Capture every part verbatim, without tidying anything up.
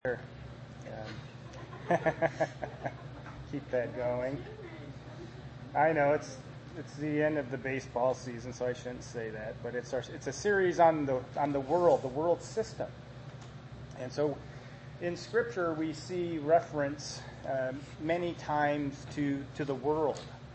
Sure. Um, keep that going. I know it's it's the end of the baseball season, so I shouldn't say that. But it's our, it's a series on the on the world, the world system. And so, in Scripture, we see reference um, many times to to the world,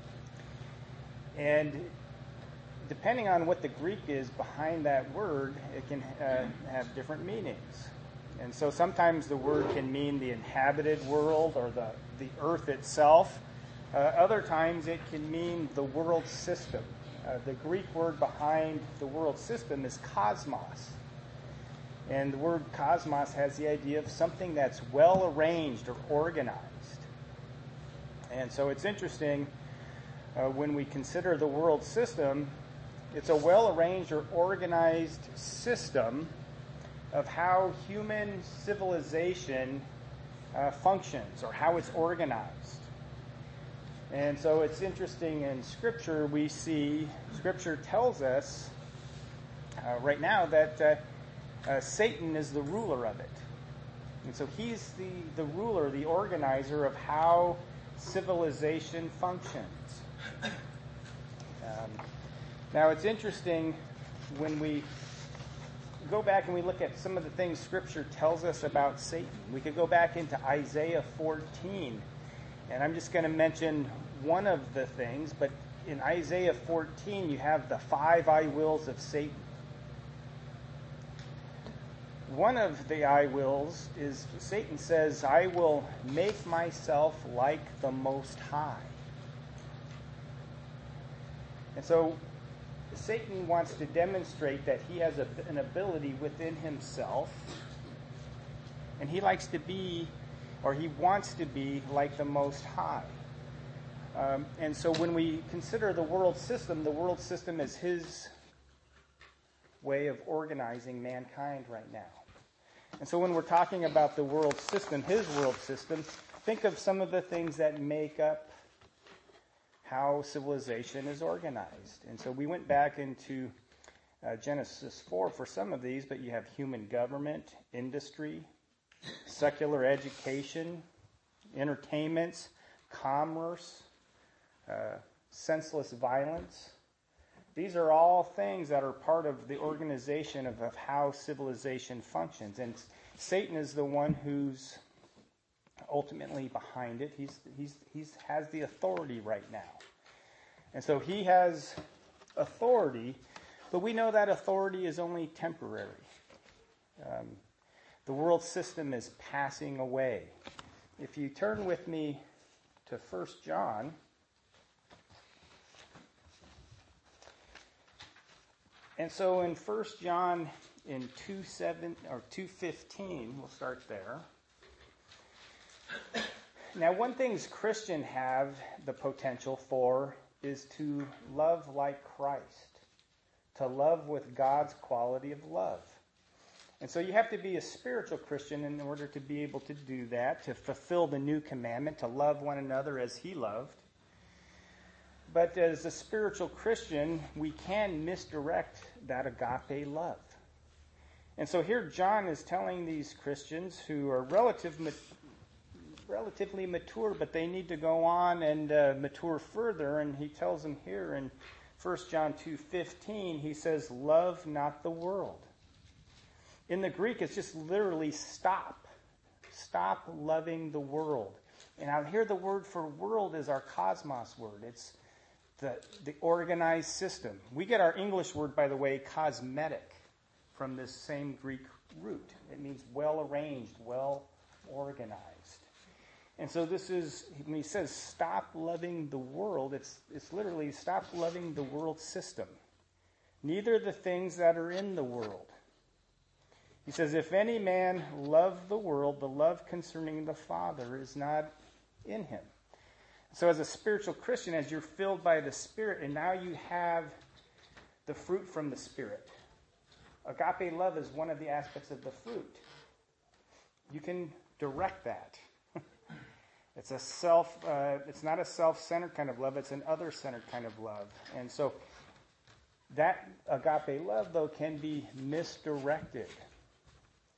and depending on what the Greek is behind that word, it can uh, have different meanings. And so sometimes the word can mean the inhabited world or the, the earth itself. Uh, other times it can mean the world system. Uh, the Greek word behind the world system is cosmos. And the word cosmos has the idea of something that's well arranged or organized. And so it's interesting uh, when we consider the world system, it's a well arranged or organized system of how human civilization uh, functions or how it's organized. And so it's interesting in Scripture, we see, Scripture tells us uh, right now that uh, uh, Satan is the ruler of it. And so he's the, the ruler, the organizer of how civilization functions. Um, now it's interesting when we go back and we look at some of the things Scripture tells us about Satan. We could go back into Isaiah fourteen, and I'm just going to mention one of the things, but in Isaiah fourteen you have the five I wills of Satan. One of the I wills is Satan says, I will make myself like the Most High. And so Satan wants to demonstrate that he has a, an ability within himself, and he likes to be, or he wants to be, like the Most High. Um, and so when we consider the world system, the world system is his way of organizing mankind right now. And so when we're talking about the world system, his world system, think of some of the things that make up how civilization is organized. And so we went back into uh, Genesis four for some of these, but you have human government, industry, secular education, entertainments, commerce, uh, senseless violence. These are all things that are part of the organization of, of how civilization functions. And Satan is the one who's ultimately behind it. He's he's he's has the authority right now. And so he has authority, but we know that authority is only temporary. Um, the world system is passing away. If you turn with me to First John, and so in First John in two seven or two fifteen, we'll start there. Now, one thing Christians have the potential for is to love like Christ, to love with God's quality of love. And so you have to be a spiritual Christian in order to be able to do that, to fulfill the new commandment, to love one another as he loved. But as a spiritual Christian, we can misdirect that agape love. And so here John is telling these Christians who are relative relatively mature, but they need to go on and uh, mature further. And he tells them here in First John two fifteen, he says, love not the world. In the Greek, it's just literally stop. Stop loving the world. And out here, the word for world is our cosmos word. It's the, the organized system. We get our English word, by the way, cosmetic, from this same Greek root. It means well arranged, well organized. And so this is, when he says stop loving the world, it's it's literally stop loving the world system. Neither the things that are in the world. He says, if any man love the world, the love concerning the Father is not in him. So as a spiritual Christian, as you're filled by the Spirit, and now you have the fruit from the Spirit. Agape love is one of the aspects of the fruit. You can direct that. It's a self. Uh, it's not a self-centered kind of love. It's an other-centered kind of love. And so that agape love, though, can be misdirected.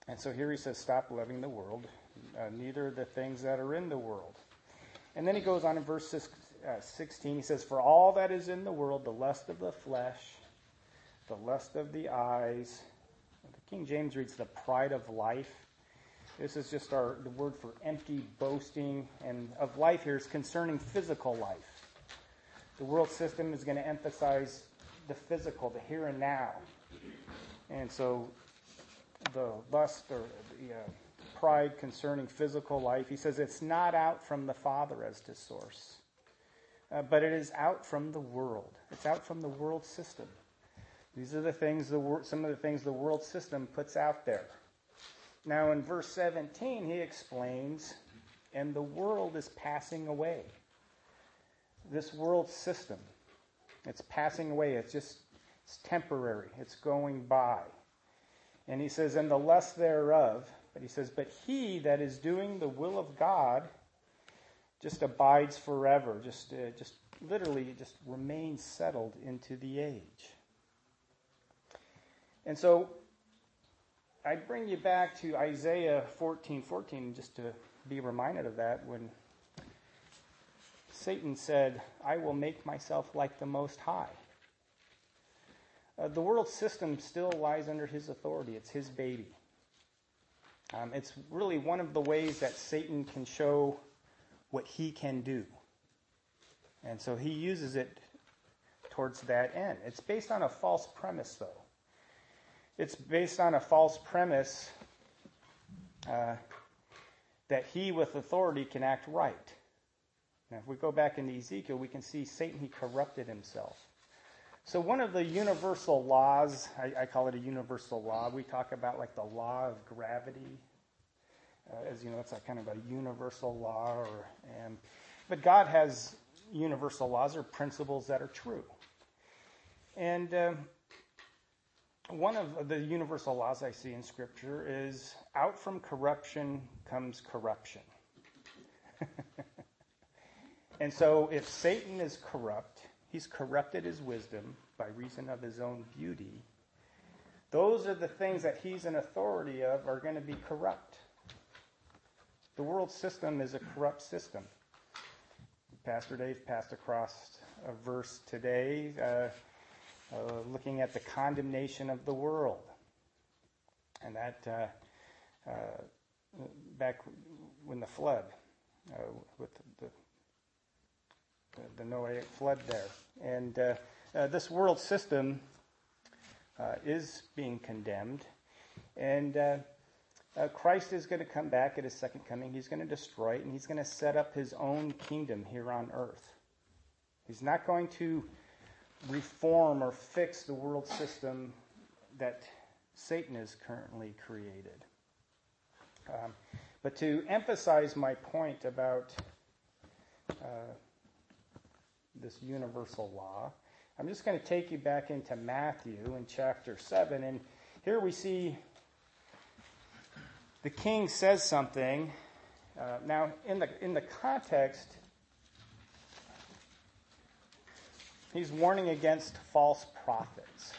And so here he says, stop loving the world, uh, neither the things that are in the world. And then he goes on in verse sixteen, he says, for all that is in the world, the lust of the flesh, the lust of the eyes. The King James reads the pride of life. This is just our the word for empty boasting, and of life here is concerning physical life. The world system is going to emphasize the physical, the here and now. And so the lust or the uh, pride concerning physical life, he says it's not out from the Father as to source, uh, but it is out from the world. It's out from the world system. These are the things the wor- some of the things the world system puts out there. Now in verse seventeen, he explains, and the world is passing away. This world system, it's passing away. It's just it's temporary. It's going by. And he says, and the lust thereof, but he says, but he that is doing the will of God just abides forever, just, uh, just literally just remains settled into the age. And so I bring you back to Isaiah fourteen fourteen, just to be reminded of that, when Satan said, I will make myself like the Most High. Uh, the world system still lies under his authority. It's his baby. Um, it's really one of the ways that Satan can show what he can do. And so he uses it towards that end. It's based on a false premise, though. It's based on a false premise uh, that he with authority can act right. Now, if we go back into Ezekiel, we can see Satan, he corrupted himself. So one of the universal laws, I, I call it a universal law. We talk about like the law of gravity. Uh, as you know, it's like kind of a universal law. Or, um, but God has universal laws or principles that are true. And um, one of the universal laws I see in Scripture is out from corruption comes corruption. And so if Satan is corrupt, he's corrupted his wisdom by reason of his own beauty. Those are the things that he's an authority of are going to be corrupt. The world system is a corrupt system. Pastor Dave passed across a verse today uh, uh, looking at the condemnation of the world. And that uh, uh, back when the flood, uh, with the, the the Noahic flood there. And uh, uh, this world system uh, is being condemned. And uh, uh, Christ is going to come back at his second coming. He's going to destroy it, and he's going to set up his own kingdom here on earth. He's not going to reform or fix the world system that Satan has currently created. Um, but to emphasize my point about uh, this universal law, I'm just going to take you back into Matthew in chapter seven, and here we see the king says something. Uh, now, in the in the context, he's warning against false prophets.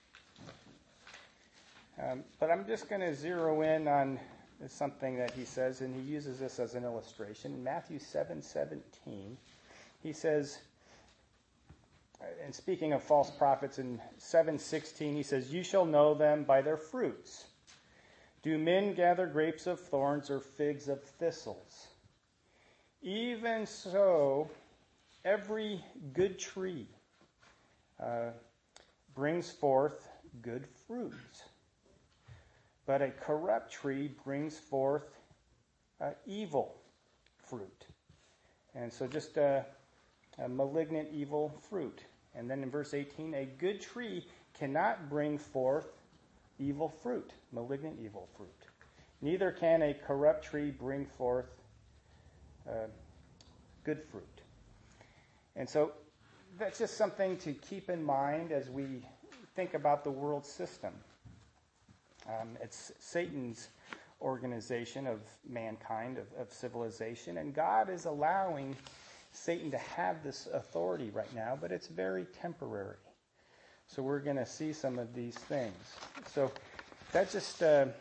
Um, but I'm just going to zero in on something that he says, and he uses this as an illustration. In Matthew seven seventeen, he says, and speaking of false prophets, in seven sixteen, he says, you shall know them by their fruits. Do men gather grapes of thorns or figs of thistles? Even so, every good tree uh, brings forth good fruits. But a corrupt tree brings forth uh, evil fruit. And so just uh, a malignant evil fruit. And then in verse eighteen, a good tree cannot bring forth evil fruit, malignant evil fruit. Neither can a corrupt tree bring forth uh, good fruit. And so that's just something to keep in mind as we think about the world system. Um, it's Satan's organization of mankind, of, of civilization, and God is allowing Satan to have this authority right now, but it's very temporary. So we're going to see some of these things. So that just uh,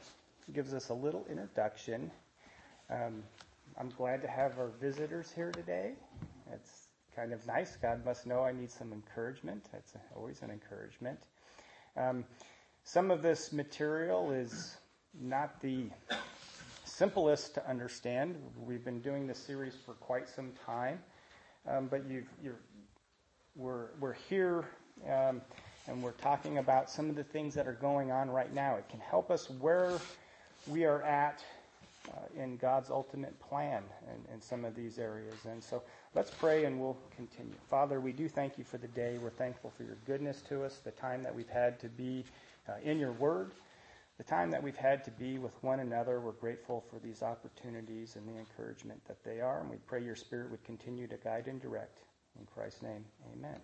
gives us a little introduction. Um, I'm glad to have our visitors here today. It's kind of nice. God must know I need some encouragement. That's always an encouragement. Um, some of this material is not the simplest to understand. We've been doing this series for quite some time, um, but you've, you're, we're, we're here um, and we're talking about some of the things that are going on right now. It can help us where we are at uh, in God's ultimate plan in, in some of these areas. And so let's pray and we'll continue. Father, we do thank you for the day. We're thankful for your goodness to us, the time that we've had to be uh, in your word, the time that we've had to be with one another. We're grateful for these opportunities and the encouragement that they are. And we pray your Spirit would continue to guide and direct. In Christ's name, amen.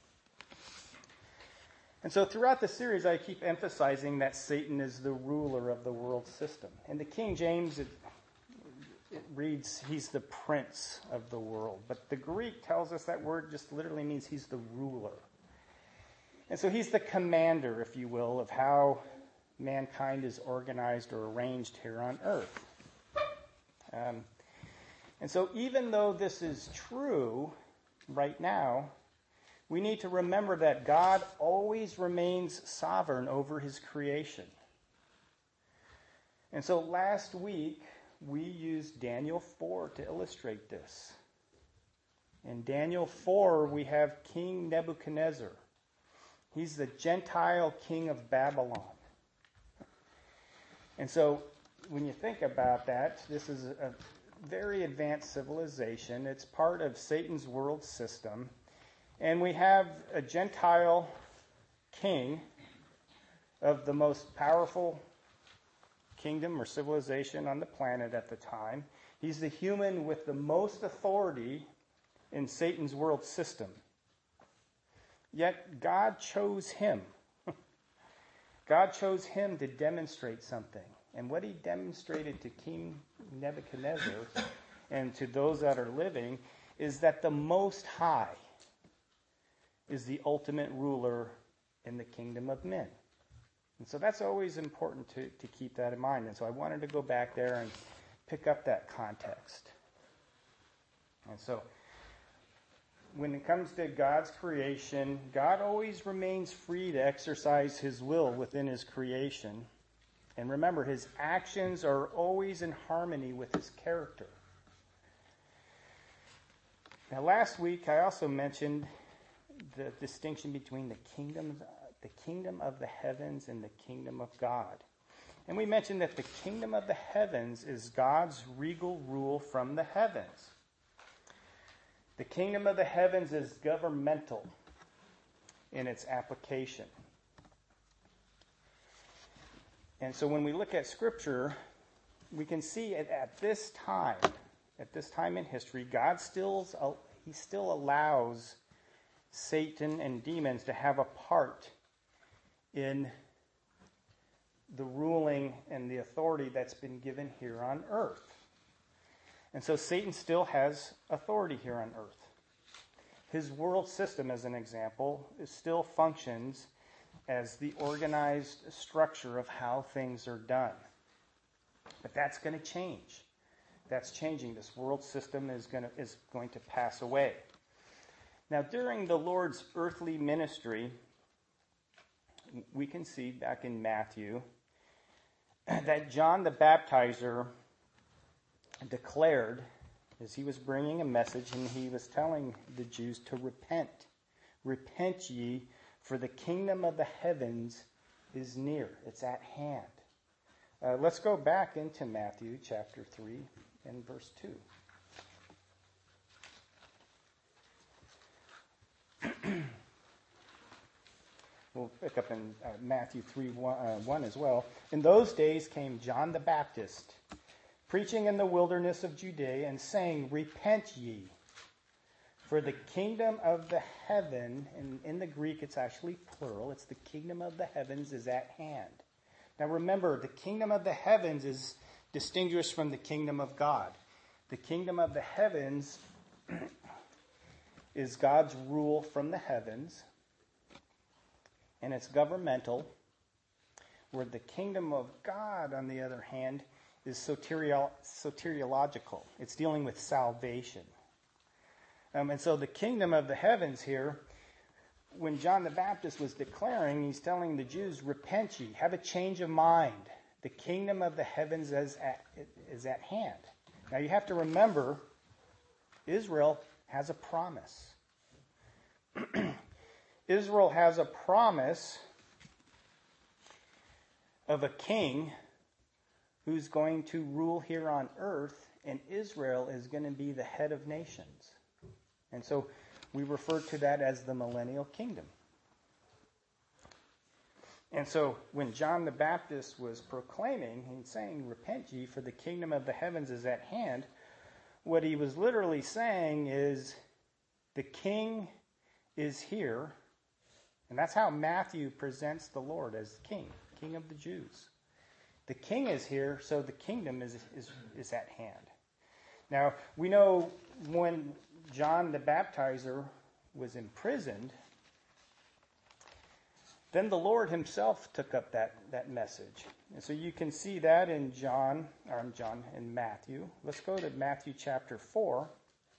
And so throughout the series, I keep emphasizing that Satan is the ruler of the world system. In the King James, it, it reads, he's the prince of the world. But the Greek tells us that word just literally means he's the ruler. And so he's the commander, if you will, of how mankind is organized or arranged here on earth. Um, and so even though this is true right now, we need to remember that God always remains sovereign over his creation. And so last week, we used Daniel four to illustrate this. In Daniel four, we have King Nebuchadnezzar. He's the Gentile king of Babylon. And so when you think about that, this is a very advanced civilization. It's part of Satan's world system. And we have a Gentile king of the most powerful kingdom or civilization on the planet at the time. He's the human with the most authority in Satan's world system. Yet God chose him. God chose him to demonstrate something. And what he demonstrated to King Nebuchadnezzar and to those that are living is that the Most High is the ultimate ruler in the kingdom of men. And so that's always important to, to keep that in mind. And so I wanted to go back there and pick up that context. And so when it comes to God's creation, God always remains free to exercise his will within his creation. And remember, his actions are always in harmony with his character. Now, last week I also mentioned the distinction between the kingdom, the kingdom of the heavens and the kingdom of God. And we mentioned that the kingdom of the heavens is God's regal rule from the heavens. The kingdom of the heavens is governmental in its application. And so when we look at Scripture, we can see at, at this time, at this time in history, God still, he still allows Satan and demons to have a part in the ruling and the authority that's been given here on earth. And so Satan still has authority here on earth. His world system, as an example, is still functions as the organized structure of how things are done. But that's going to change. That's changing. This world system is going to, is going to pass away. Now, during the Lord's earthly ministry, we can see back in Matthew that John the Baptizer declared, as he was bringing a message, and he was telling the Jews to repent. Repent ye, for the kingdom of the heavens is near. It's at hand. Uh, let's go back into Matthew chapter three and verse two. We'll pick up in uh, Matthew three, one, uh, one as well. In those days came John the Baptist, preaching in the wilderness of Judea and saying, Repent ye, for the kingdom of the heaven, and in the Greek it's actually plural, it's the kingdom of the heavens is at hand. Now remember, the kingdom of the heavens is distinguished from the kingdom of God. The kingdom of the heavens is God's rule from the heavens, and it's governmental, where the kingdom of God, on the other hand, is soteriol- soteriological. It's dealing with salvation. Um, and so the kingdom of the heavens here, when John the Baptist was declaring, he's telling the Jews, repent ye, have a change of mind. The kingdom of the heavens is at, is at hand. Now you have to remember, Israel has a promise. Israel has a promise of a king who's going to rule here on earth, and Israel is going to be the head of nations. And so we refer to that as the millennial kingdom. And so when John the Baptist was proclaiming and saying, repent ye, for the kingdom of the heavens is at hand, what he was literally saying is, the king is here. And that's how Matthew presents the Lord, as king, king of the Jews. The king is here, so the kingdom is, is, is at hand. Now, we know when John the Baptizer was imprisoned, then the Lord himself took up that, that message. And so you can see that in John, or in John, in Matthew. Let's go to Matthew chapter four.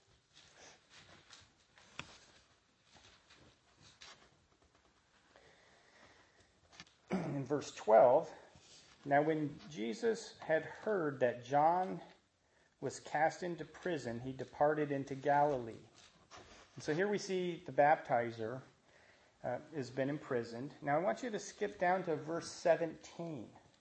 In verse twelve, now when Jesus had heard that John was cast into prison, he departed into Galilee. And so here we see the baptizer uh, has been imprisoned. Now I want you to skip down to verse seventeen.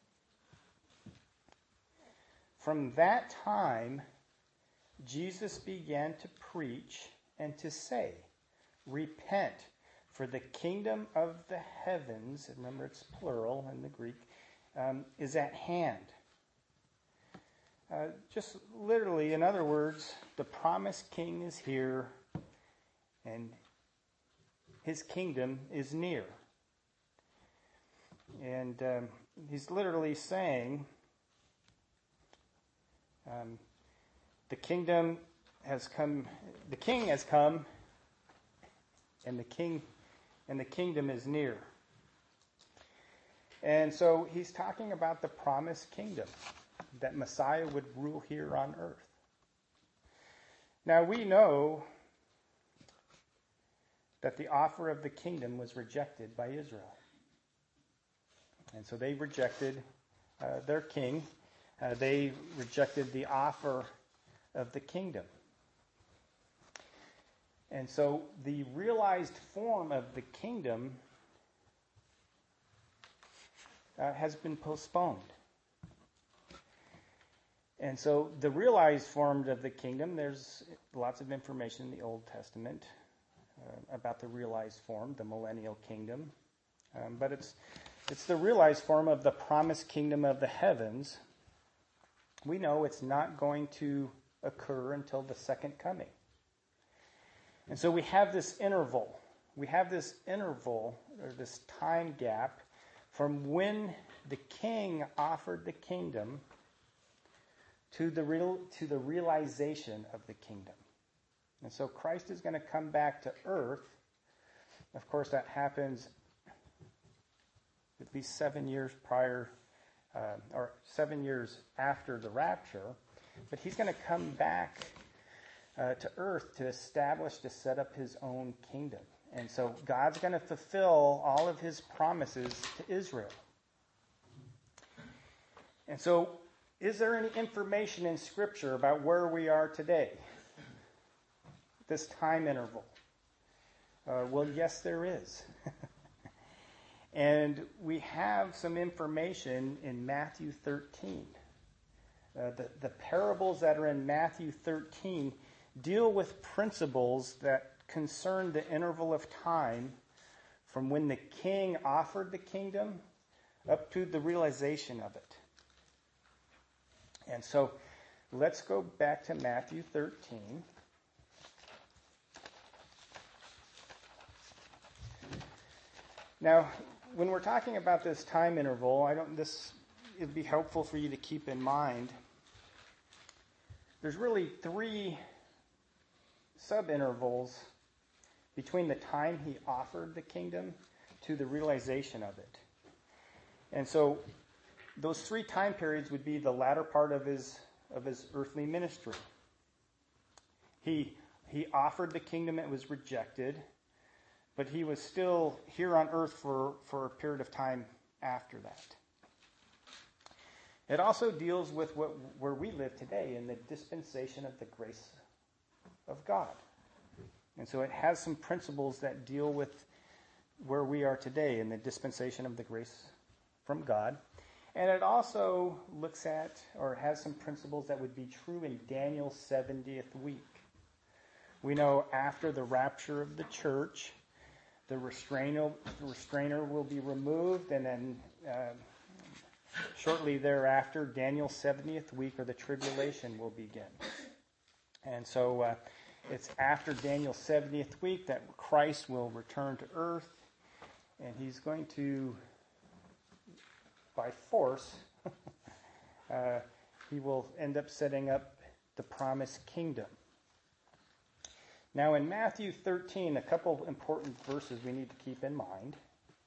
From that time, Jesus began to preach and to say, repent, for the kingdom of the heavens, remember it's plural in the Greek, um, is at hand. Uh, just literally, in other words, the promised king is here and his kingdom is near. And um, he's literally saying, um, the kingdom has come, the king has come, and the king and the kingdom is near. And so he's talking about the promised kingdom, that Messiah would rule here on earth. Now we know that the offer of the kingdom was rejected by Israel. And so they rejected uh, their king. Uh, they rejected the offer of the kingdom. And so the realized form of the kingdom uh, has been postponed. And so the realized form of the kingdom, there's lots of information in the Old Testament uh, about the realized form, the millennial kingdom. Um, but it's it's the realized form of the promised kingdom of the heavens. We know it's not going to occur until the second coming. And so we have this interval. We have this interval, or this time gap, from when the king offered the kingdom to the real, to the realization of the kingdom. And so Christ is going to come back to earth. Of course, that happens at least seven years prior, uh, or seven years after the rapture. But he's going to come back uh, to earth to establish, to set up his own kingdom. And so God's going to fulfill all of his promises to Israel. And so, is there any information in Scripture about where we are today? This time interval? Uh, well, yes, there is. And we have some information in Matthew thirteen. Uh, the, the parables that are in Matthew thirteen deal with principles that concern the interval of time from when the king offered the kingdom up to the realization of it. And so let's go back to Matthew thirteen. Now, when we're talking about this time interval, I don't this it'd be helpful for you to keep in mind. There's really three sub-intervals between the time he offered the kingdom to the realization of it. And so those three time periods would be the latter part of his of his earthly ministry. He he offered the kingdom, it was rejected, but he was still here on earth for, for a period of time after that. It also deals with what where we live today in the dispensation of the grace of God. And so it has some principles that deal with where we are today in the dispensation of the grace from God. And it also looks at or has some principles that would be true in Daniel's seventieth week. We know after the rapture of the church, the restrainer, the restrainer will be removed, and then uh, shortly thereafter, Daniel's seventieth week or the tribulation will begin. And so uh, it's after Daniel's seventieth week that Christ will return to earth, and he's going to, by force, uh, he will end up setting up the promised kingdom. Now in Matthew thirteen, a couple of important verses we need to keep in mind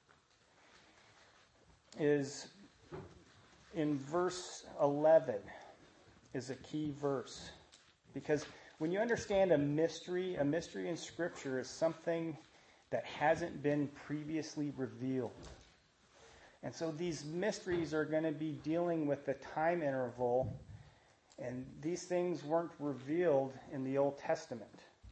is in verse eleven is a key verse. Because when you understand a mystery, a mystery in Scripture is something that hasn't been previously revealed. And so these mysteries are going to be dealing with the time interval, and these things weren't revealed in the Old Testament.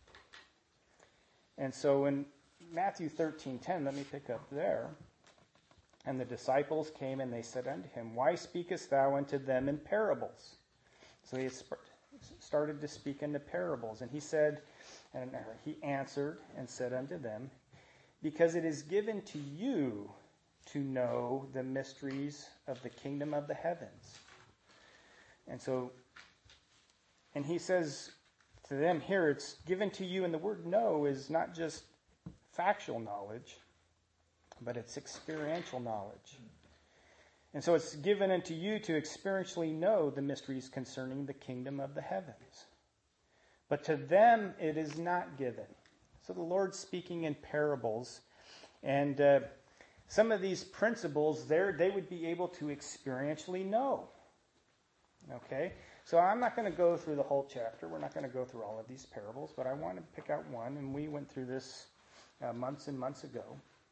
And so in Matthew thirteen ten, let me pick up there. And the disciples came and they said unto him, Why speakest thou unto them in parables? So he started to speak into parables. And he said, and he answered and said unto them, Because it is given to you to know the mysteries of the kingdom of the heavens. And so, and he says to them here, it's given to you, and the word know is not just factual knowledge, but it's experiential knowledge. And so it's given unto you to experientially know the mysteries concerning the kingdom of the heavens. But to them it is not given. So the Lord's speaking in parables, and uh, some of these principles there, they would be able to experientially know. Okay? So I'm not going to go through the whole chapter. We're not going to go through all of these parables, but I want to pick out one, and we went through this uh, months and months ago.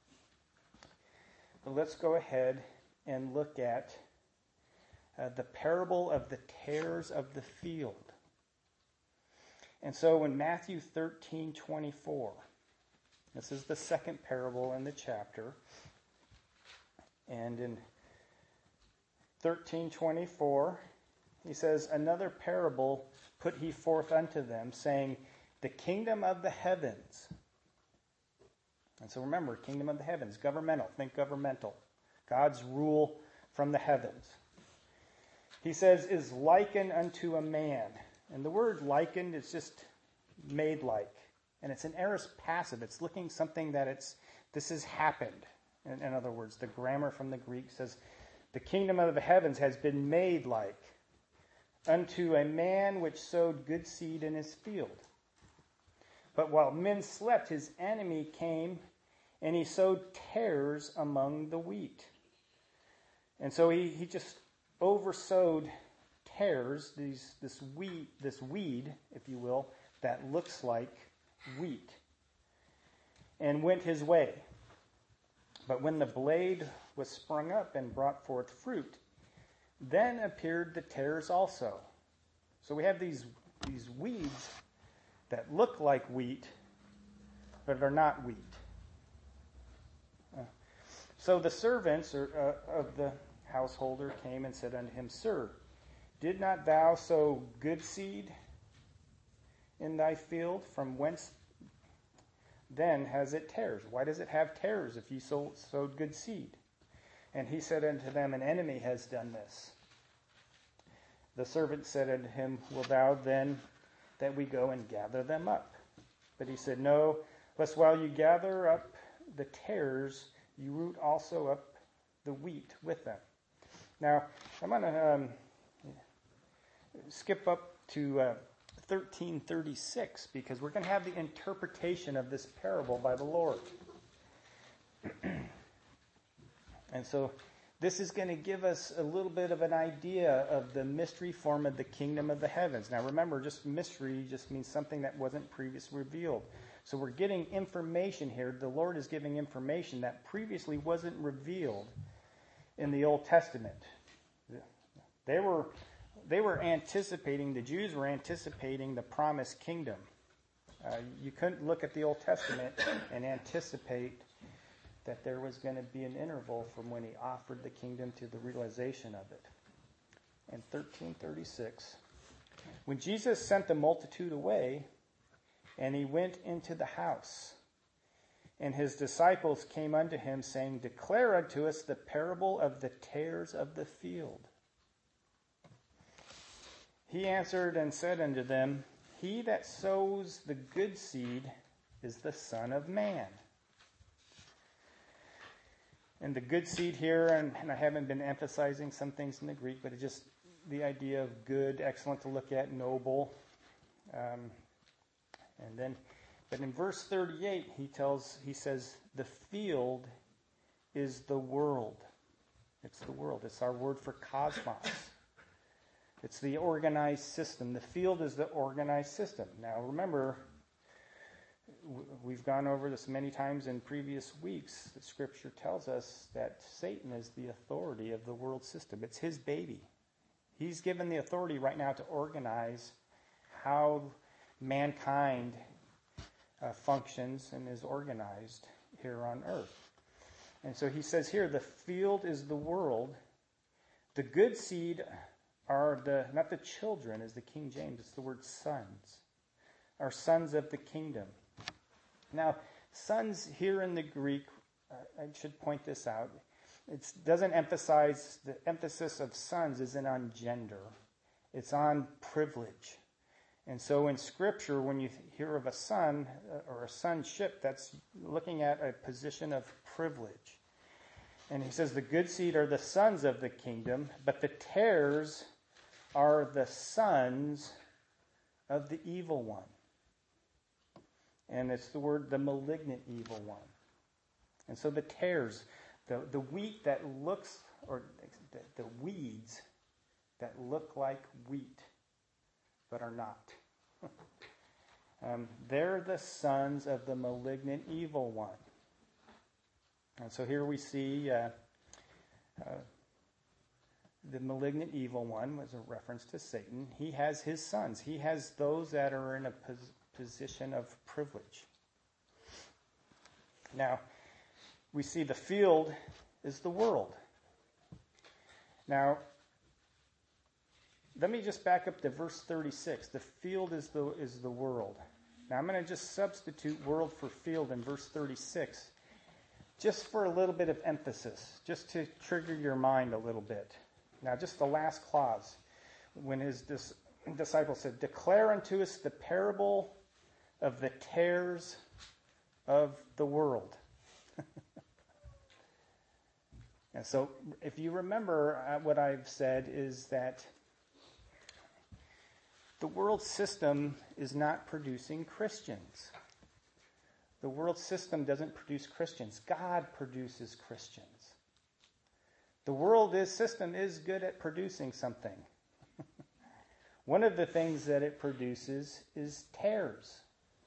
But let's go ahead and look at uh, the parable of the tares of the field. And so in Matthew thirteen twenty-four, this is the second parable in the chapter. And in thirteen twenty-four, he says, Another parable put he forth unto them, saying, The kingdom of the heavens. And so remember, kingdom of the heavens, governmental. Think governmental. God's rule from the heavens. He says, is likened unto a man. And the word likened is just made like. And it's an aorist passive. It's looking something that it's, this has happened. In, in other words, the grammar from the Greek says, the kingdom of the heavens has been made like unto a man which sowed good seed in his field. But while men slept, his enemy came, and he sowed tares among the wheat. And so he, he just oversowed tares, these, this weed, this weed, if you will, that looks like wheat, and went his way. But when the blade was sprung up and brought forth fruit, then appeared the tares also. So we have these, these weeds that look like wheat, but are not wheat. Uh, so the servants or, uh, of the householder came and said unto him, Sir, did not thou sow good seed in thy field? From whence then has it tares? Why does it have tares if you sow, sowed good seed? And he said unto them, An enemy has done this. The servant said unto him, Wilt thou then that we go and gather them up? But he said, No, lest while you gather up the tares, you root also up the wheat with them. Now, I'm going to um, skip up to uh, thirteen thirty-six, because we're going to have the interpretation of this parable by the Lord. And so this is going to give us a little bit of an idea of the mystery form of the kingdom of the heavens. Now remember, just mystery just means something that wasn't previously revealed. So we're getting information here. The Lord is giving information that previously wasn't revealed in the Old Testament. They were, they were anticipating, the Jews were anticipating the promised kingdom. Uh, you couldn't look at the Old Testament and anticipate that there was going to be an interval from when he offered the kingdom to the realization of it. In thirteen thirty-six, when Jesus sent the multitude away, and he went into the house, and his disciples came unto him, saying, Declare unto us the parable of the tares of the field. He answered and said unto them, He that sows the good seed is the Son of Man. And the good seed here, and, and I haven't been emphasizing some things in the Greek, but it's just the idea of good, excellent to look at, noble. Um, and then, but in verse thirty-eight, he tells, he says, the field is the world. It's the world. It's our word for cosmos. It's the organized system. The field is the organized system. Now remember, we've gone over this many times in previous weeks. The Scripture tells us that Satan is the authority of the world system. It's his baby. He's given the authority right now to organize how mankind uh, functions and is organized here on earth. And so he says here, the field is the world. The good seed are the, not the children, as the King James, it's the word sons, are sons of the kingdom. Now, sons here in the Greek, uh, I should point this out, it doesn't emphasize, the emphasis of sons isn't on gender. It's on privilege. And so in Scripture, when you hear of a son uh, or a sonship, that's looking at a position of privilege. And he says the good seed are the sons of the kingdom, but the tares are the sons of the evil one. And it's the word, the malignant evil one. And so the tares, the, the wheat that looks, or the, the weeds that look like wheat, but are not. um, they're the sons of the malignant evil one. And so here we see uh, uh, the malignant evil one was a reference to Satan. He has his sons. He has those that are in a position position of privilege. Now, we see the field is the world. Now, let me just back up to verse thirty-six. The field is the is the world. Now, I'm going to just substitute world for field in verse thirty-six, just for a little bit of emphasis, just to trigger your mind a little bit. Now, just the last clause, when his dis- disciples said, Declare unto us the parable of the tares of the world. And so, if you remember, uh, what I've said is that the world system is not producing Christians. The world system doesn't produce Christians. God produces Christians. The world is, system is good at producing something. One of the things that it produces is tares.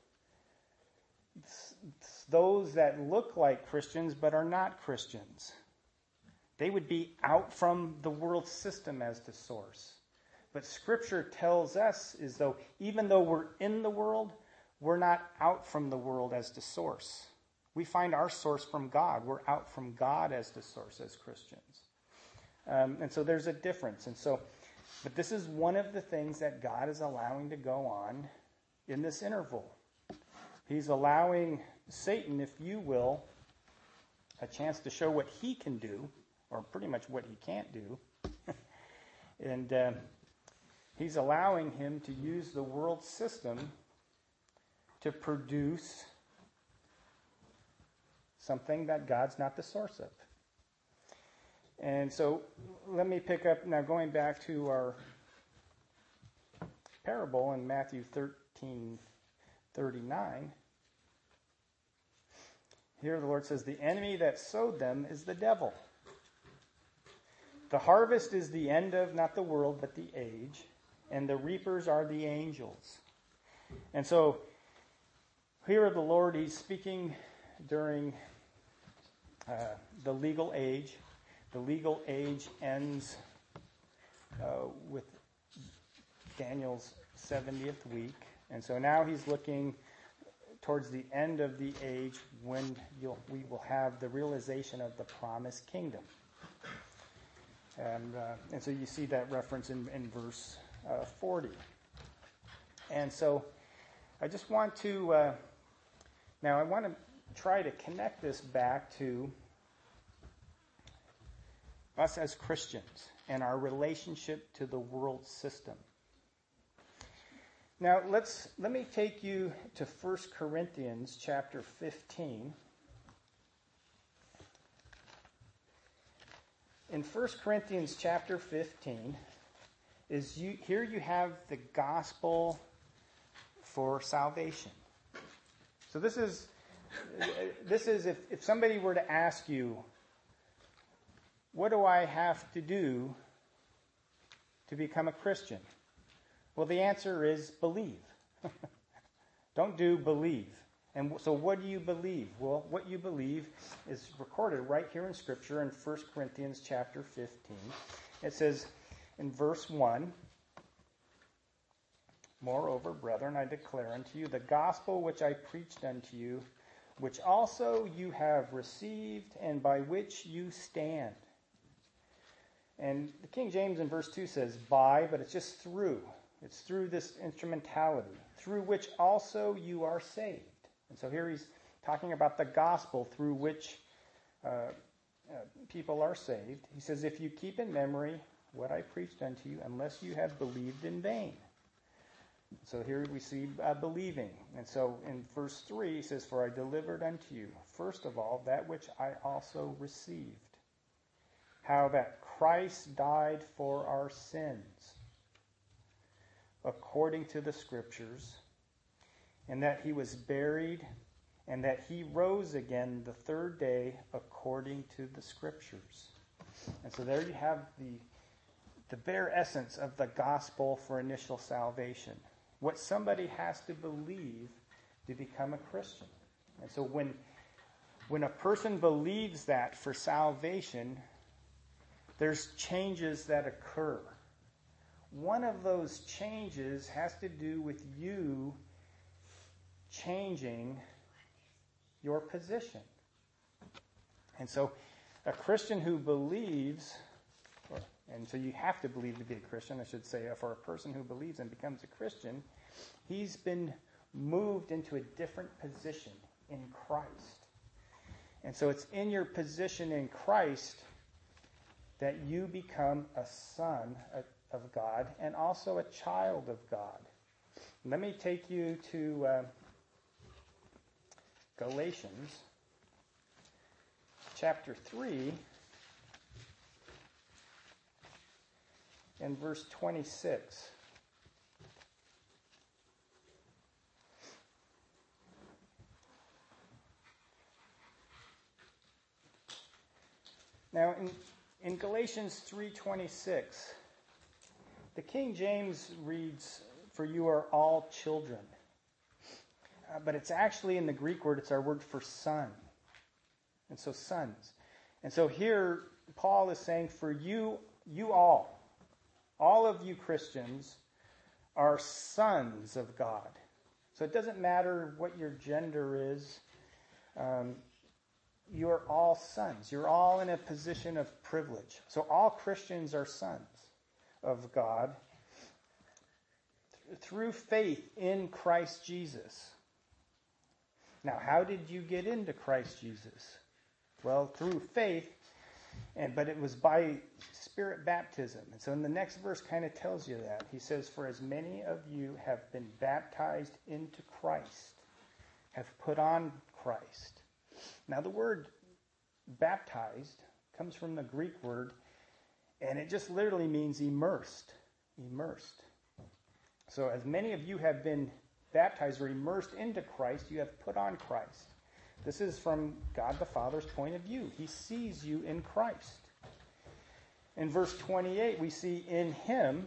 It's, it's those that look like Christians but are not Christians. They would be out from the world system as the source. But Scripture tells us is though even though we're in the world, we're not out from the world as the source. We find our source from God. We're out from God as the source as Christians. Um, and so there's a difference. And so, but this is one of the things that God is allowing to go on in this interval. He's allowing Satan, if you will, a chance to show what he can do, or pretty much what he can't do. and uh, he's allowing him to use the world system to produce something that God's not the source of. And so let me pick up, now going back to our parable in Matthew thirteen thirty-nine. Here the Lord says, the enemy that sowed them is the devil. The harvest is the end of not the world, but the age, and the reapers are the angels. And so, here the Lord, he's speaking during uh, the legal age. The legal age ends uh, with Daniel's seventieth week. And so now he's looking towards the end of the age when you'll, we will have the realization of the promised kingdom. And, uh, and so you see that reference in, in verse uh, forty. And so I just want to, uh, now I want to try to connect this back to us as Christians and our relationship to the world system. Now let's let me take you to First Corinthians chapter fifteen. In First Corinthians chapter fifteen, is you here you have the gospel for salvation. So this is this is if, if somebody were to ask you, what do I have to do to become a Christian? Well, the answer is believe. Don't do, believe. And so what do you believe? Well, what you believe is recorded right here in Scripture in First Corinthians chapter fifteen. It says in verse one, "Moreover, brethren, I declare unto you the gospel which I preached unto you, which also you have received, and by which you stand." And the King James in verse two says by, but it's just through. It's through this instrumentality, through which also you are saved. And so here he's talking about the gospel through which uh, uh, people are saved. He says, if you keep in memory what I preached unto you, unless you have believed in vain. So here we see uh, believing. And so in verse three, he says, for I delivered unto you, first of all, that which I also received, how that Christ died for our sins, according to the Scriptures, and that he was buried, and that he rose again the third day according to the Scriptures. And so there you have the, the bare essence of the gospel for initial salvation. What somebody has to believe to become a Christian. And so when, when a person believes that for salvation, there's changes that occur. One of those changes has to do with you changing your position. And so a Christian who believes, or, and so you have to believe to be a Christian, I should say, for a person who believes and becomes a Christian, he's been moved into a different position in Christ. And so it's in your position in Christ that you become a son of God and also a child of God. Let me take you to uh, Galatians chapter three and verse twenty-six. Now in, in Galatians three twenty-six, the King James reads, for you are all children. Uh, but it's actually in the Greek word, it's our word for son. And so sons. And so here, Paul is saying, for you, you all, all of you Christians are sons of God. So it doesn't matter what your gender is. Um, you're all sons. You're all in a position of privilege. So all Christians are sons of God th- through faith in Christ Jesus. Now, how did you get into Christ Jesus? Well, through faith, and but it was by Spirit baptism. And so in the next verse kind of tells you that. He says, for as many of you have been baptized into Christ, have put on Christ. Now, the word baptized comes from the Greek word, and it just literally means immersed. Immersed. So as many of you have been baptized or immersed into Christ, you have put on Christ. This is from God the Father's point of view. He sees you in Christ. In verse twenty-eight, we see in him,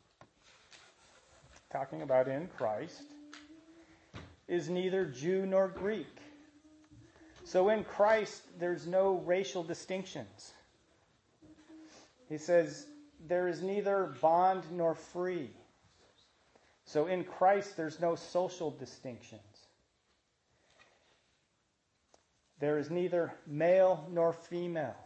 talking about in Christ, is neither Jew nor Greek. So in Christ, there's no racial distinctions. He says, there is neither bond nor free. So in Christ, there's no social distinctions. There is neither male nor female.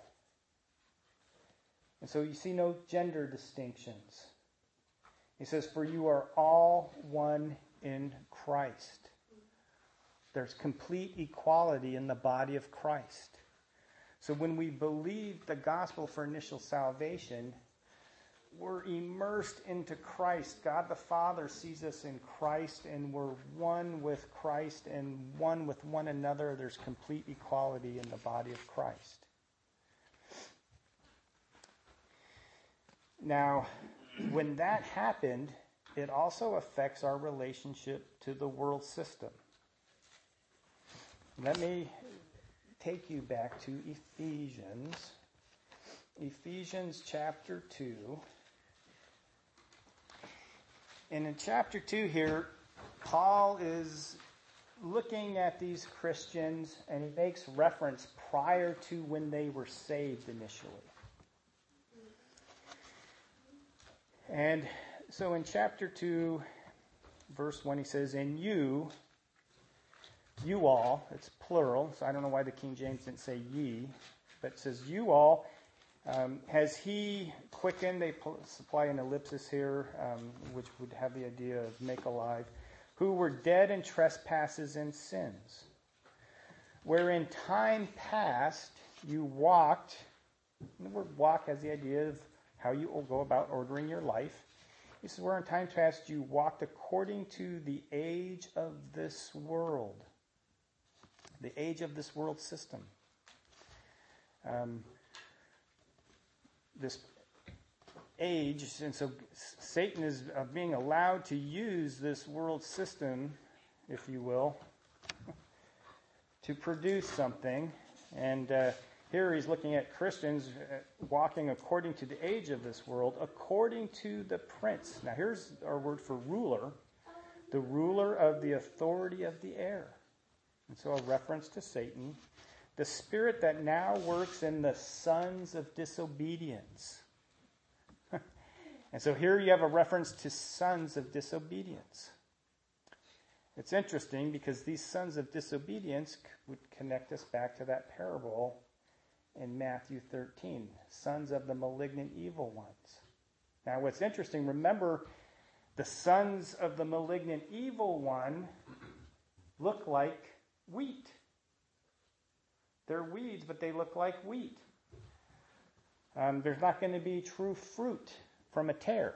And so you see no gender distinctions. He says, for you are all one in Christ. There's complete equality in the body of Christ. So when we believe the gospel for initial salvation, we're immersed into Christ. God the Father sees us in Christ, and we're one with Christ and one with one another. There's complete equality in the body of Christ. Now, when that happened, it also affects our relationship to the world system. Let me take you back to Ephesians. Ephesians chapter two. And in chapter two here, Paul is looking at these Christians, and he makes reference prior to when they were saved initially. And so in chapter two, verse one, he says, and you, you all, it's plural, so I don't know why the King James didn't say ye, but it says you all, um, has he quickened, they supply an ellipsis here, um, which would have the idea of make alive, who were dead in trespasses and sins, where in time past you walked, and the word walk has the idea of how you will go about ordering your life. He says, where in time past you walked according to the age of this world. The age of this world system. Um, this age, and so Satan is uh, being allowed to use this world system, if you will, to produce something. And uh, here he's looking at Christians walking according to the age of this world, according to the prince. Now here's our word for ruler. The ruler of the authority of the air. And so a reference to Satan. The spirit that now works in the sons of disobedience. And so here you have a reference to sons of disobedience. It's interesting because these sons of disobedience would connect us back to that parable in Matthew thirteen, sons of the malignant evil ones. Now what's interesting, remember, the sons of the malignant evil one look like wheat. They're weeds, but they look like wheat. Um, there's not going to be true fruit from a tare.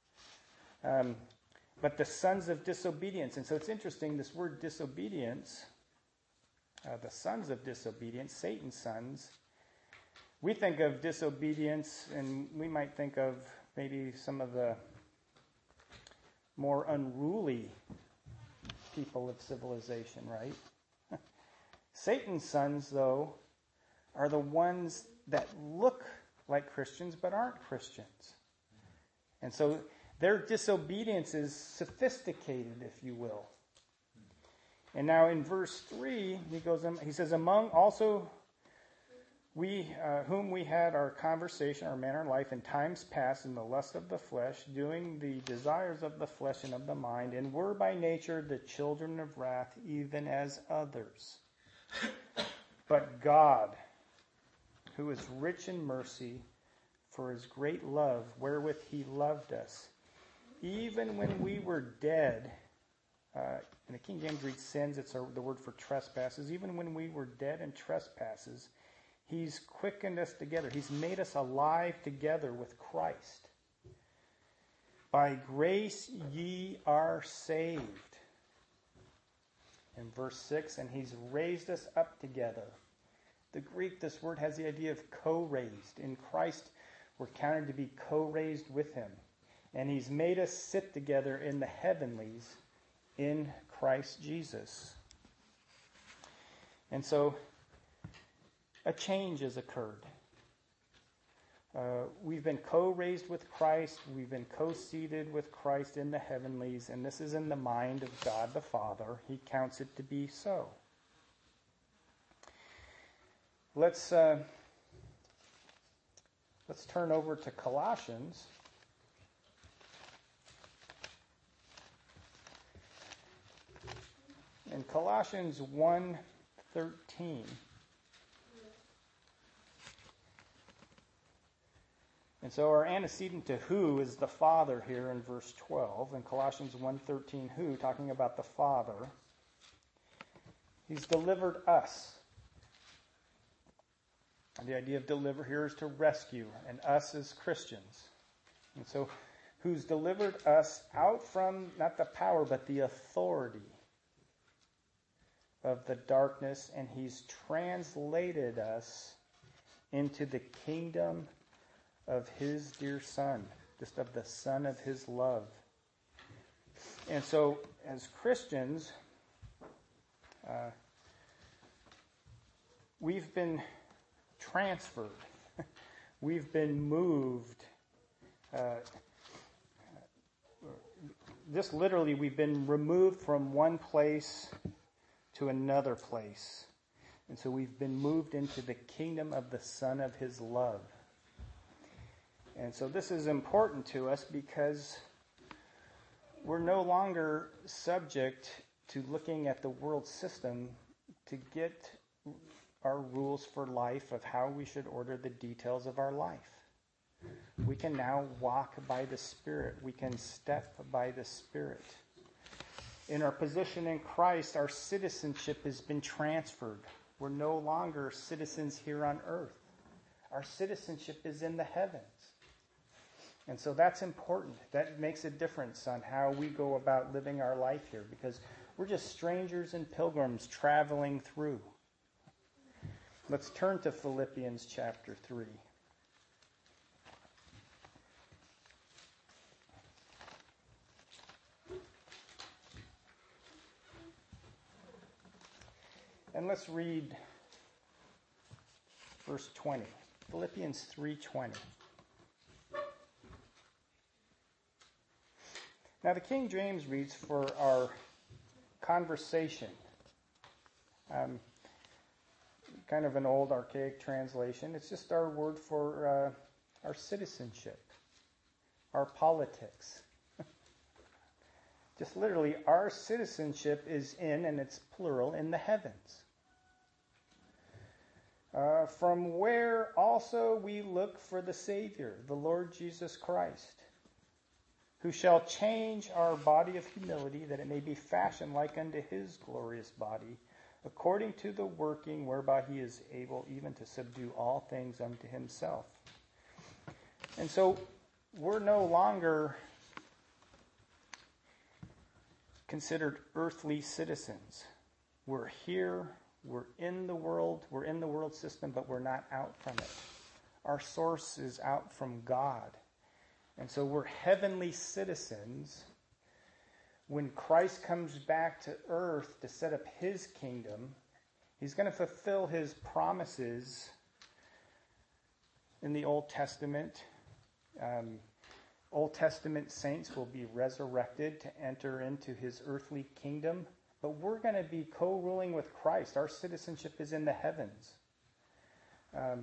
Um, but the sons of disobedience, and so it's interesting, this word disobedience, uh, the sons of disobedience, Satan's sons, we think of disobedience, and we might think of maybe some of the more unruly people of civilization, right? Satan's sons, though, are the ones that look like Christians but aren't Christians. And so their disobedience is sophisticated, if you will. And now in verse three, he goes, he says, among also we, uh, whom we had our conversation, our manner of life in times past in the lust of the flesh, doing the desires of the flesh and of the mind, and were by nature the children of wrath, even as others. But God, who is rich in mercy, for his great love wherewith he loved us, even when we were dead, uh, in the King James reads sins, it's a, the word for trespasses, even when we were dead in trespasses, he's quickened us together. He's made us alive together with Christ. By grace ye are saved. In verse six, and he's raised us up together. The Greek, this word has the idea of co-raised. In Christ, we're counted to be co-raised with him. And he's made us sit together in the heavenlies in Christ Jesus. And so, a change has occurred. Uh, we've been co-raised with Christ. We've been co-seated with Christ in the heavenlies, and this is in the mind of God the Father. He counts it to be so. Let's uh, let's turn over to Colossians. In Colossians one thirteen. And so our antecedent to who is the Father here in verse twelve. In Colossians one thirteen, who, talking about the Father, he's delivered us. And the idea of deliver here is to rescue, and us as Christians. And so who's delivered us out from not the power but the authority of the darkness, and he's translated us into the kingdom of his dear Son, just of the Son of his love. And so, as Christians, uh, we've been transferred. We've been moved. Uh, just literally, we've been removed from one place to another place. And so we've been moved into the kingdom of the Son of his love. And so this is important to us because we're no longer subject to looking at the world system to get our rules for life of how we should order the details of our life. We can now walk by the Spirit. We can step by the Spirit. In our position in Christ, our citizenship has been transferred. We're no longer citizens here on earth. Our citizenship is in the heavens. And so that's important. That makes a difference on how we go about living our life here, because we're just strangers and pilgrims traveling through. Let's turn to Philippians chapter three. And let's read verse twenty. Philippians three twenty. Now the King James reads for our conversation. Um, kind of an old archaic translation. It's just our word for uh, our citizenship, our politics. Just literally, our citizenship is in, and it's plural, in the heavens. Uh, from where also we look for the Savior, the Lord Jesus Christ, who shall change our body of humility, that it may be fashioned like unto his glorious body, according to the working whereby he is able even to subdue all things unto himself. And so we're no longer considered earthly citizens. We're here, we're in the world, we're in the world system, but we're not out from it. Our source is out from God. And so we're heavenly citizens. When Christ comes back to earth to set up his kingdom, he's going to fulfill his promises in the Old Testament. Um, Old Testament saints will be resurrected to enter into his earthly kingdom. But we're going to be co-ruling with Christ. Our citizenship is in the heavens. Um,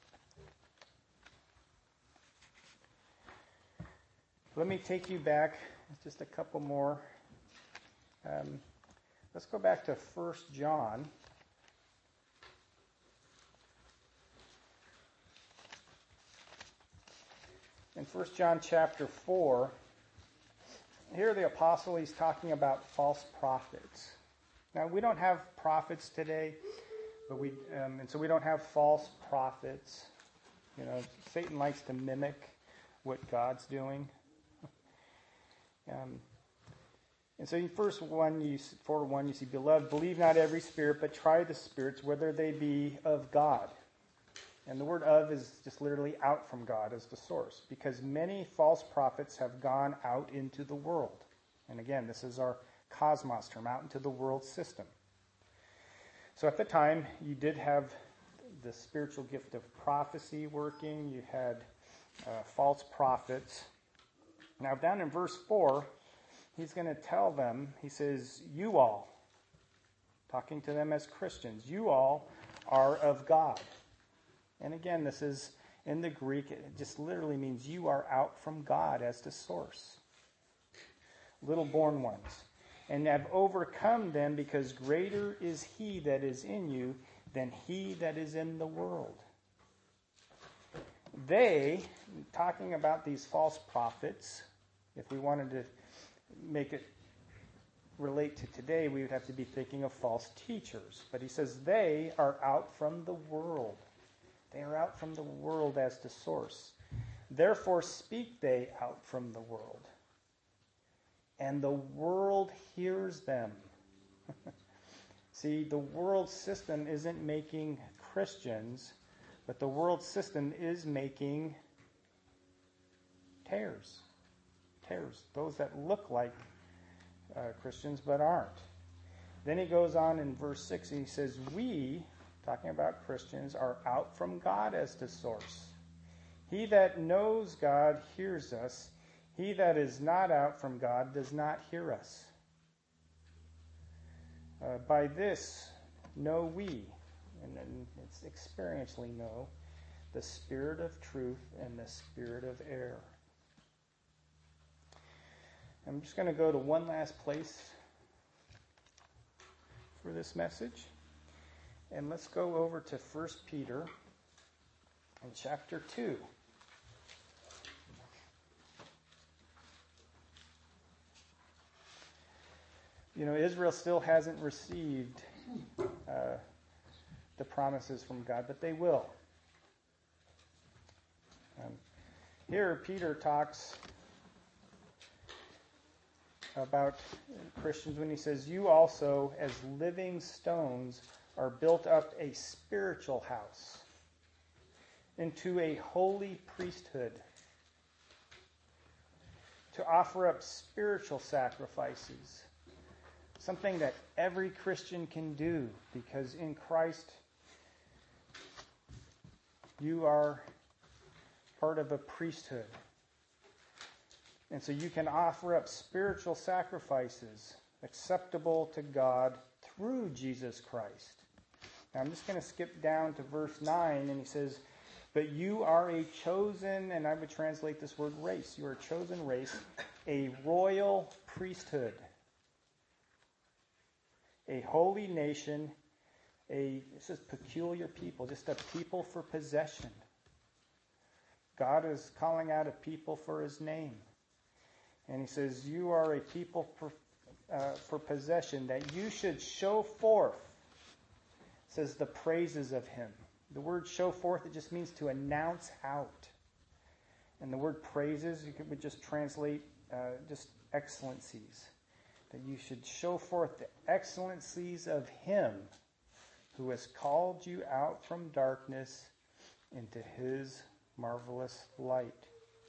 let me take you back just a couple more. Um, let's go back to First John. In First John chapter four, here the apostle, he's talking about false prophets. Now, we don't have prophets today, but we um, and so we don't have false prophets. You know, Satan likes to mimic what God's doing. Um, and so in first one, you, four one, you see, beloved, believe not every spirit, but try the spirits, whether they be of God. And the word of is just literally out from God as the source, because many false prophets have gone out into the world. And again, this is our cosmos term, out into the world system. So at the time, you did have the spiritual gift of prophecy working. You had uh, false prophets. Now, down in verse four, he's going to tell them, he says, you all, talking to them as Christians, you all are of God. And again, this is in the Greek, it just literally means you are out from God as the source. Little born ones. And have overcome them, because greater is he that is in you than he that is in the world. They, talking about these false prophets, if we wanted to make it relate to today, we would have to be thinking of false teachers. But he says they are out from the world. They are out from the world as the source. Therefore speak they out from the world. And the world hears them. See, the world system isn't making Christians, but the world system is making tares. Tares. Those that look like uh, Christians but aren't. Then he goes on in verse six and he says, we, talking about Christians, are out from God as the source. He that knows God hears us. He that is not out from God does not hear us. Uh, by this know we, and then it's experientially know, the spirit of truth and the spirit of error. I'm just going to go to one last place for this message. And let's go over to First Peter in chapter two. You know, Israel still hasn't received uh, the promises from God, but they will. Um, here, Peter talks about Christians when he says, you also, as living stones, are built up a spiritual house into a holy priesthood to offer up spiritual sacrifices. Something that every Christian can do, because in Christ you are part of a priesthood. And so you can offer up spiritual sacrifices acceptable to God through Jesus Christ. Now I'm just going to skip down to verse nine, and he says, but you are a chosen, and I would translate this word race, you are a chosen race, a royal priesthood, a holy nation, a, it says peculiar people, just a people for possession. God is calling out a people for his name. And he says, you are a people for, uh, for possession, that you should show forth, says the praises of him. The word show forth, it just means to announce out. And the word praises, you could would just translate uh, just excellencies. That you should show forth the excellencies of him who has called you out from darkness into his marvelous light.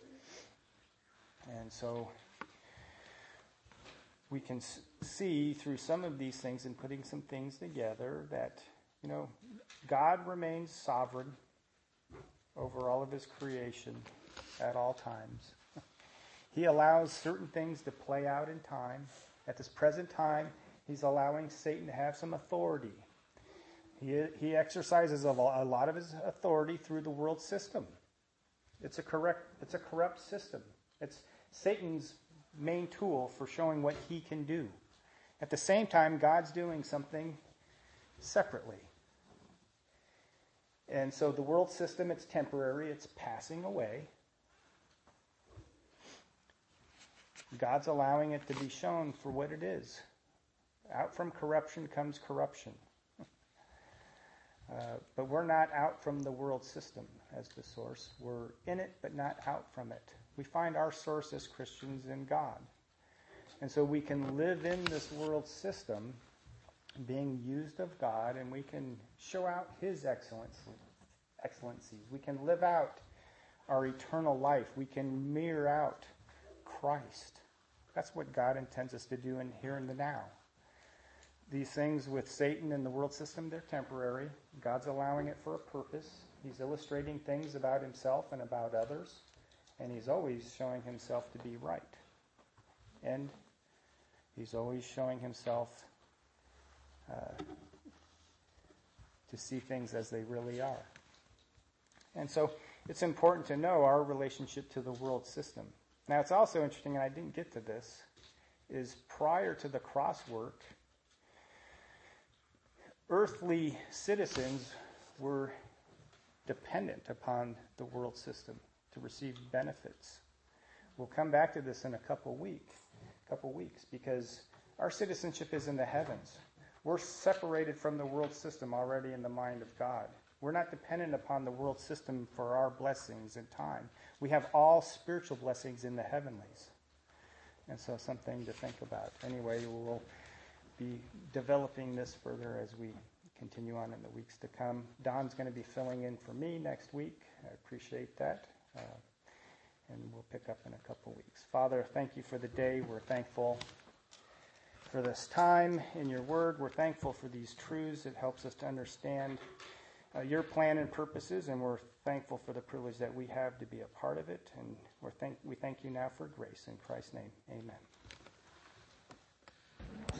And so we can see through some of these things and putting some things together that, you know, God remains sovereign over all of his creation at all times. He allows certain things to play out in time. At this present time, he's allowing Satan to have some authority. He, he exercises a lot of his authority through the world system. It's a correct, it's a corrupt system. It's Satan's main tool for showing what he can do. At the same time, God's doing something separately. And so the world system, it's temporary, it's passing away. God's allowing it to be shown for what it is. Out from corruption comes corruption. Uh, but we're not out from the world system as the source. We're in it, but not out from it. We find our source as Christians in God. And so we can live in this world system being used of God, and we can show out his excellency, excellencies. We can live out our eternal life. We can mirror out Christ. That's what God intends us to do in here and the now. These things with Satan and the world system, they're temporary. God's allowing it for a purpose. He's illustrating things about himself and about others. And he's always showing himself to be right. And he's always showing himself uh, to see things as they really are. And so it's important to know our relationship to the world system. Now, it's also interesting, and I didn't get to this, is prior to the cross work, earthly citizens were dependent upon the world system to receive benefits. We'll come back to this in a couple week, couple weeks, because our citizenship is in the heavens. We're separated from the world system already in the mind of God. We're not dependent upon the world system for our blessings in time. We have all spiritual blessings in the heavenlies. And so something to think about. Anyway, we'll be developing this further as we continue on in the weeks to come. Don's going to be filling in for me next week. I appreciate that. Uh, and we'll pick up in a couple weeks. Father, thank you for the day. We're thankful for this time in your word. We're thankful for these truths. It helps us to understand uh, your plan and purposes, and we're thankful for the privilege that we have to be a part of it. And we're thank- we thank you now for grace. In Christ's name, amen.